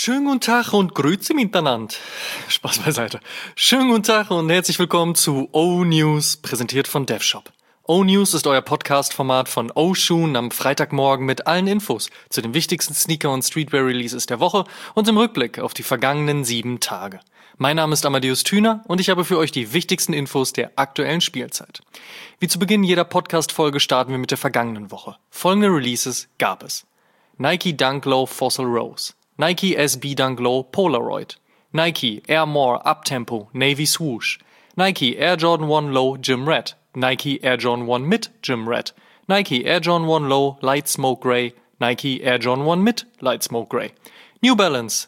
Schönen guten Tag und Grüezi miteinander. Spaß beiseite. Schönen guten Tag und herzlich willkommen zu O-News, präsentiert von DevShop. O-News ist euer Podcast-Format von O-Shoon am Freitagmorgen mit allen Infos zu den wichtigsten Sneaker- und Streetwear-Releases der Woche und im Rückblick auf die vergangenen 7 Tage. Mein Name ist Amadeus Thüner und ich habe für euch die wichtigsten Infos der aktuellen Spielzeit. Wie zu Beginn jeder Podcast-Folge starten wir mit der vergangenen Woche. Folgende Releases gab es: Nike Dunk Low Fossil Rose, Nike SB Dunk Low Polaroid, Nike Air More Uptempo Navy Swoosh, Nike Air Jordan 1 Low Gym Red, Nike Air Jordan 1 mit Gym Red, Nike Air Jordan 1 Low Light Smoke Grey, Nike Air Jordan 1 mit Light Smoke Grey, New Balance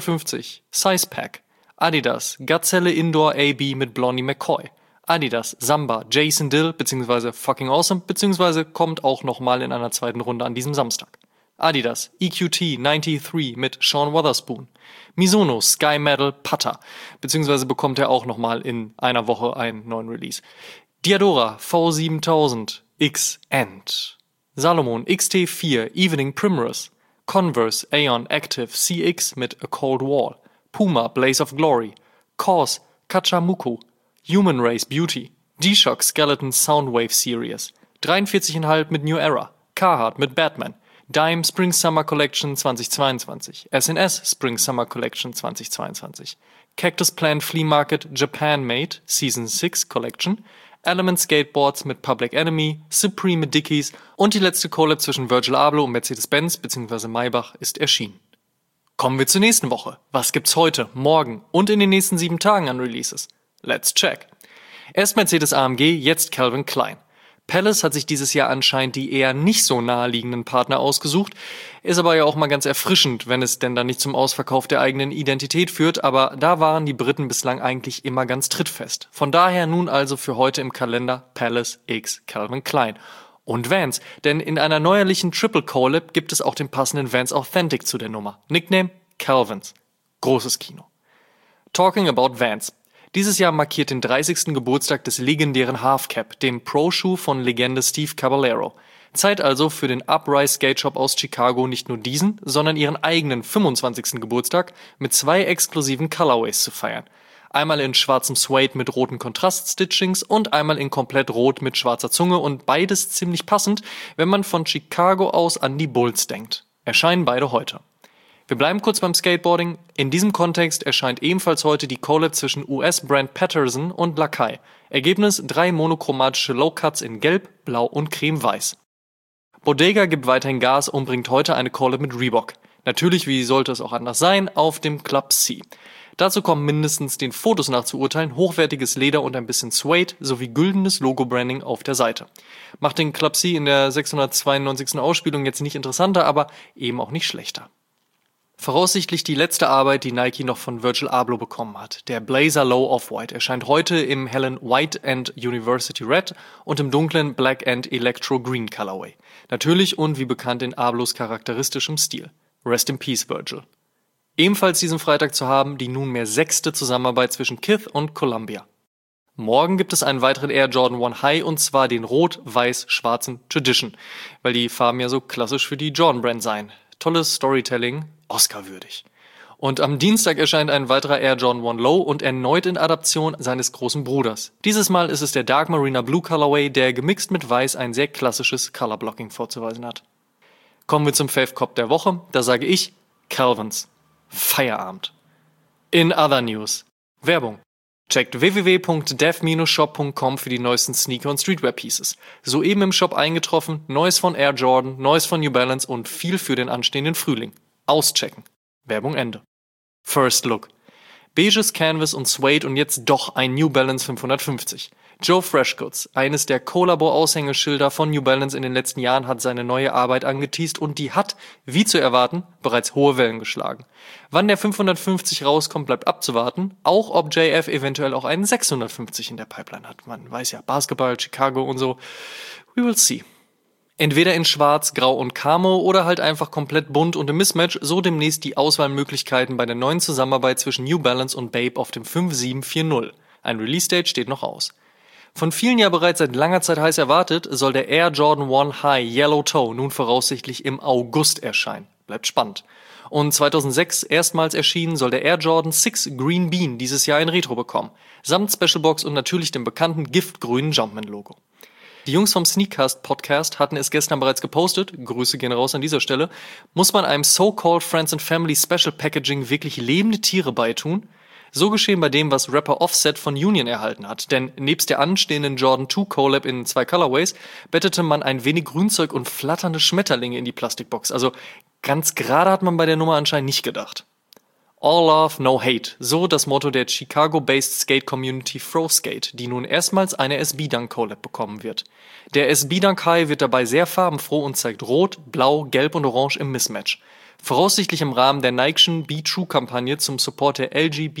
550 Size Pack, Adidas Gazelle Indoor AB mit Blondie McCoy, Adidas Samba Jason Dill bzw. Fucking Awesome bzw. kommt auch nochmal in einer zweiten Runde an diesem Samstag. Adidas EQT 93 mit Sean Wotherspoon. Mizuno Sky Metal Putter, beziehungsweise bekommt er auch nochmal in einer Woche einen neuen Release. Diadora V7000 X End. Salomon XT4 Evening Primrose. Converse Aeon Active CX mit A Cold Wall. Puma Blaze of Glory. KAWS Kachamuku. Human Race Beauty. G-Shock Skeleton Soundwave Series. 43,5 mit New Era. Carhartt mit Batman. Dime Spring Summer Collection 2022, SNS Spring Summer Collection 2022, Cactus Plant Flea Market Japan Made Season 6 Collection, Element Skateboards mit Public Enemy, Supreme mit Dickies und die letzte Collab zwischen Virgil Abloh und Mercedes-Benz bzw. Maybach ist erschienen. Kommen wir zur nächsten Woche. Was gibt's heute, morgen und in den nächsten 7 Tagen an Releases? Let's check. Erst Mercedes AMG, jetzt Calvin Klein. Palace hat sich dieses Jahr anscheinend die eher nicht so naheliegenden Partner ausgesucht, ist aber ja auch mal ganz erfrischend, wenn es denn dann nicht zum Ausverkauf der eigenen Identität führt, aber da waren die Briten bislang eigentlich immer ganz trittfest. Von daher nun also für heute im Kalender Palace x Calvin Klein. Und Vans, denn in einer neuerlichen Triple Collab gibt es auch den passenden Vans Authentic zu der Nummer. Nickname Calvins. Großes Kino. Talking about Vans. Dieses Jahr markiert den 30. Geburtstag des legendären Halfcap, dem Pro-Schuh von Legende Steve Caballero. Zeit also für den Uprise Skate Shop aus Chicago nicht nur diesen, sondern ihren eigenen 25. Geburtstag mit 2 exklusiven Colorways zu feiern. Einmal in schwarzem Suede mit roten Kontraststitchings und einmal in komplett rot mit schwarzer Zunge und beides ziemlich passend, wenn man von Chicago aus an die Bulls denkt. Erscheinen beide heute. Wir bleiben kurz beim Skateboarding. In diesem Kontext erscheint ebenfalls heute die Collab zwischen US-Brand Patterson und Lakai. Ergebnis 3 monochromatische Low-Cuts in Gelb, Blau und Creme-Weiß. Bodega gibt weiterhin Gas und bringt heute eine Collab mit Reebok. Natürlich, wie sollte es auch anders sein, auf dem Club C. Dazu kommen mindestens den Fotos nach zu urteilen hochwertiges Leder und ein bisschen Suede sowie güldenes Logo-Branding auf der Seite. Macht den Club C in der 692. Ausspielung jetzt nicht interessanter, aber eben auch nicht schlechter. Voraussichtlich die letzte Arbeit, die Nike noch von Virgil Abloh bekommen hat. Der Blazer Low Off-White erscheint heute im hellen White and University Red und im dunklen Black and Electro Green Colorway. Natürlich und wie bekannt in Ablohs charakteristischem Stil. Rest in Peace, Virgil. Ebenfalls diesen Freitag zu haben die nunmehr 6. Zusammenarbeit zwischen Kith und Columbia. Morgen gibt es einen weiteren Air Jordan 1 High und zwar den rot-weiß-schwarzen Tradition, weil die Farben ja so klassisch für die Jordan-Brand seien. Tolles Storytelling, Oscar-würdig. Und am Dienstag erscheint ein weiterer Air Jordan 1 Low und erneut in Adaption seines großen Bruders. Dieses Mal ist es der Dark Marina Blue Colorway, der gemixt mit Weiß ein sehr klassisches Colorblocking vorzuweisen hat. Kommen wir zum Fave Cop der Woche, da sage ich Calvins. Feierabend. In other news. Werbung. Checkt www.dev-shop.com für die neuesten Sneaker- und Streetwear-Pieces. Soeben im Shop eingetroffen, Neues von Air Jordan, Neues von New Balance und viel für den anstehenden Frühling. Auschecken. Werbung Ende. First Look. Beiges Canvas und Suede und jetzt doch ein New Balance 550. Joe Freshgoods, eines der Collabo-Aushängeschilder von New Balance in den letzten Jahren, hat seine neue Arbeit angeteast und die hat, wie zu erwarten, bereits hohe Wellen geschlagen. Wann der 550 rauskommt, bleibt abzuwarten, auch ob JF eventuell auch einen 650 in der Pipeline hat. Man weiß ja, Basketball, Chicago und so. We will see. Entweder in Schwarz, Grau und Camo oder halt einfach komplett bunt und im Mismatch, so demnächst die Auswahlmöglichkeiten bei der neuen Zusammenarbeit zwischen New Balance und Bape auf dem 5740. Ein Release-Date steht noch aus. Von vielen ja bereits seit langer Zeit heiß erwartet, soll der Air Jordan 1 High Yellow Toe nun voraussichtlich im August erscheinen. Bleibt spannend. Und 2006 erstmals erschienen soll der Air Jordan 6 Green Bean dieses Jahr ein Retro bekommen, samt Specialbox und natürlich dem bekannten giftgrünen Jumpman-Logo. Die Jungs vom Sneakcast Podcast hatten es gestern bereits gepostet, Grüße gehen raus an dieser Stelle, muss man einem So-Called Friends and Family Special Packaging wirklich lebende Tiere beitun? So geschehen bei dem, was Rapper Offset von Union erhalten hat, denn nebst der anstehenden Jordan 2 Collab in 2 Colorways bettete man ein wenig Grünzeug und flatternde Schmetterlinge in die Plastikbox, also ganz gerade hat man bei der Nummer anscheinend nicht gedacht. All Love, No Hate, so das Motto der Chicago-based Skate-Community Froskate, die nun erstmals eine SB-Dunk-Collab bekommen wird. Der SB-Dunk High wird dabei sehr farbenfroh und zeigt Rot, Blau, Gelb und Orange im Mismatch. Voraussichtlich im Rahmen der Nike'schen Be True-Kampagne zum Support der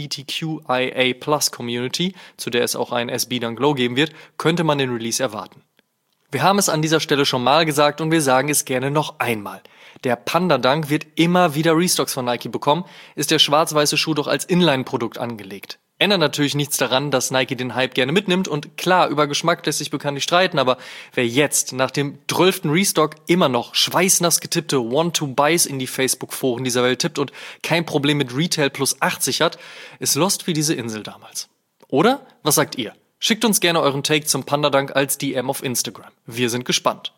LGBTQIA+-Community, zu der es auch ein SB-Dunk Low geben wird, könnte man den Release erwarten. Wir haben es an dieser Stelle schon mal gesagt und wir sagen es gerne noch einmal. Der Panda Dunk wird immer wieder Restocks von Nike bekommen, ist der schwarz-weiße Schuh doch als Inline-Produkt angelegt. Ändert natürlich nichts daran, dass Nike den Hype gerne mitnimmt und klar, über Geschmack lässt sich bekanntlich streiten, aber wer jetzt nach dem 12. Restock immer noch schweißnass getippte Want-to-Buys in die Facebook-Foren dieser Welt tippt und kein Problem mit Retail plus 80 hat, ist lost wie diese Insel damals. Oder? Was sagt ihr? Schickt uns gerne euren Take zum Panda Dunk als DM auf Instagram. Wir sind gespannt.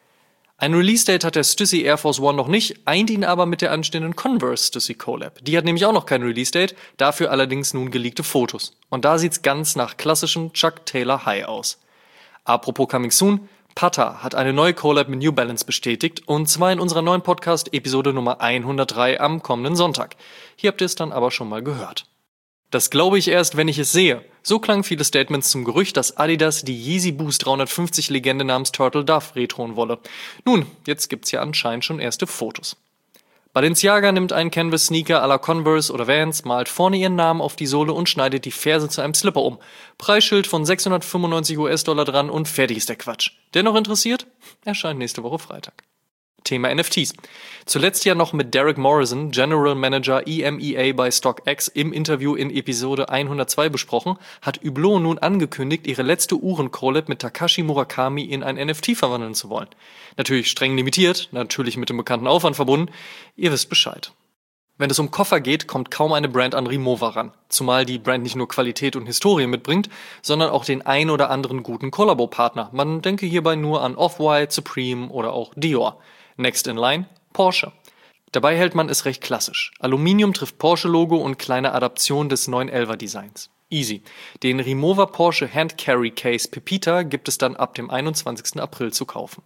Ein Release-Date hat der Stussy Air Force One noch nicht, eint ihn aber mit der anstehenden Converse Stussy Collab. Die hat nämlich auch noch kein Release-Date, dafür allerdings nun geleakte Fotos. Und da sieht's ganz nach klassischem Chuck Taylor High aus. Apropos Coming Soon, Pata hat eine neue Collab mit New Balance bestätigt, und zwar in unserer neuen Podcast-Episode Nummer 103 am kommenden Sonntag. Hier habt ihr es dann aber schon mal gehört. Das glaube ich erst, wenn ich es sehe. So klangen viele Statements zum Gerücht, dass Adidas die Yeezy Boost 350 Legende namens Turtle Dove retroen wolle. Nun, jetzt gibt's ja anscheinend schon erste Fotos. Balenciaga nimmt einen Canvas-Sneaker à la Converse oder Vans, malt vorne ihren Namen auf die Sohle und schneidet die Ferse zu einem Slipper um. Preisschild von 695 US-Dollar dran und fertig ist der Quatsch. Dennoch interessiert? Erscheint nächste Woche Freitag. Thema NFTs. Zuletzt ja noch mit Derek Morrison, General Manager EMEA bei StockX, im Interview in Episode 102 besprochen, hat Hublot nun angekündigt, ihre letzte Uhren-Collab mit Takashi Murakami in ein NFT verwandeln zu wollen. Natürlich streng limitiert, natürlich mit dem bekannten Aufwand verbunden. Ihr wisst Bescheid. Wenn es um Koffer geht, kommt kaum eine Brand an Rimowa ran. Zumal die Brand nicht nur Qualität und Historie mitbringt, sondern auch den ein oder anderen guten Kollabo-Partner. Man denke hierbei nur an Off-White, Supreme oder auch Dior. Next in line, Porsche. Dabei hält man es recht klassisch. Aluminium trifft Porsche-Logo und kleine Adaption des 911er-Designs. Easy. Den Rimowa Porsche Hand Carry Case Pepita gibt es dann ab dem 21. April zu kaufen.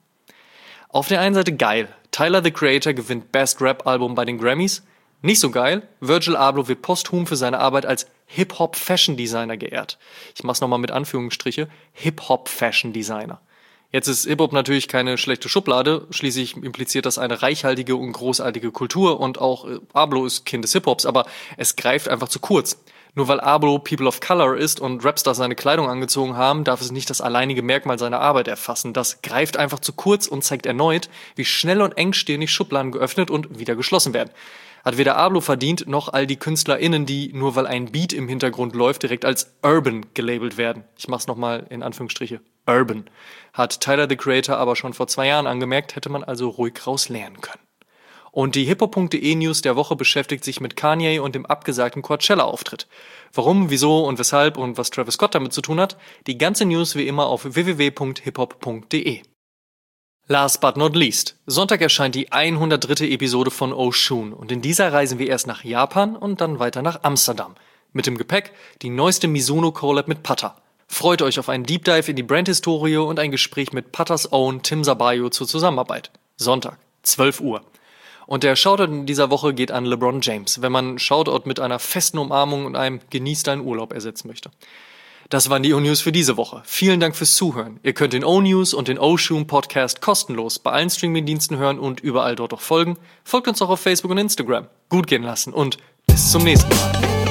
Auf der einen Seite geil. Tyler, the Creator, gewinnt Best Rap-Album bei den Grammys. Nicht so geil. Virgil Abloh wird posthum für seine Arbeit als Hip-Hop-Fashion-Designer geehrt. Ich mach's nochmal mit Anführungsstriche. Hip-Hop-Fashion-Designer. Jetzt ist Hip-Hop natürlich keine schlechte Schublade, schließlich impliziert das eine reichhaltige und großartige Kultur und auch Abloh ist Kind des Hip-Hops, aber es greift einfach zu kurz. Nur weil Abloh People of Color ist und Rapstars seine Kleidung angezogen haben, darf es nicht das alleinige Merkmal seiner Arbeit erfassen. Das greift einfach zu kurz und zeigt erneut, wie schnell und engstirnig Schubladen geöffnet und wieder geschlossen werden. Hat weder Abloh verdient, noch all die KünstlerInnen, die, nur weil ein Beat im Hintergrund läuft, direkt als Urban gelabelt werden. Ich mach's nochmal in Anführungsstriche. Urban. Hat Tyler, the Creator, aber schon vor 2 Jahren angemerkt, hätte man also ruhig raus lernen können. Und die hiphop.de News der Woche beschäftigt sich mit Kanye und dem abgesagten Coachella-Auftritt. Warum, wieso und weshalb und was Travis Scott damit zu tun hat, die ganze News wie immer auf www.hiphop.de. Last but not least. Sonntag erscheint die 103. Episode von Oshun und in dieser reisen wir erst nach Japan und dann weiter nach Amsterdam. Mit dem Gepäck die neueste Mizuno-Collab mit Pata. Freut euch auf einen Deep Dive in die Brandhistorie und ein Gespräch mit Patas Own Tim Sabayo zur Zusammenarbeit. Sonntag, 12 Uhr. Und der Shoutout in dieser Woche geht an LeBron James, wenn man Shoutout mit einer festen Umarmung und einem Genieß deinen Urlaub ersetzen möchte. Das waren die O-News für diese Woche. Vielen Dank fürs Zuhören. Ihr könnt den O-News und den Oshun Podcast kostenlos bei allen Streamingdiensten hören und überall dort auch folgen. Folgt uns auch auf Facebook und Instagram. Gut gehen lassen und bis zum nächsten Mal.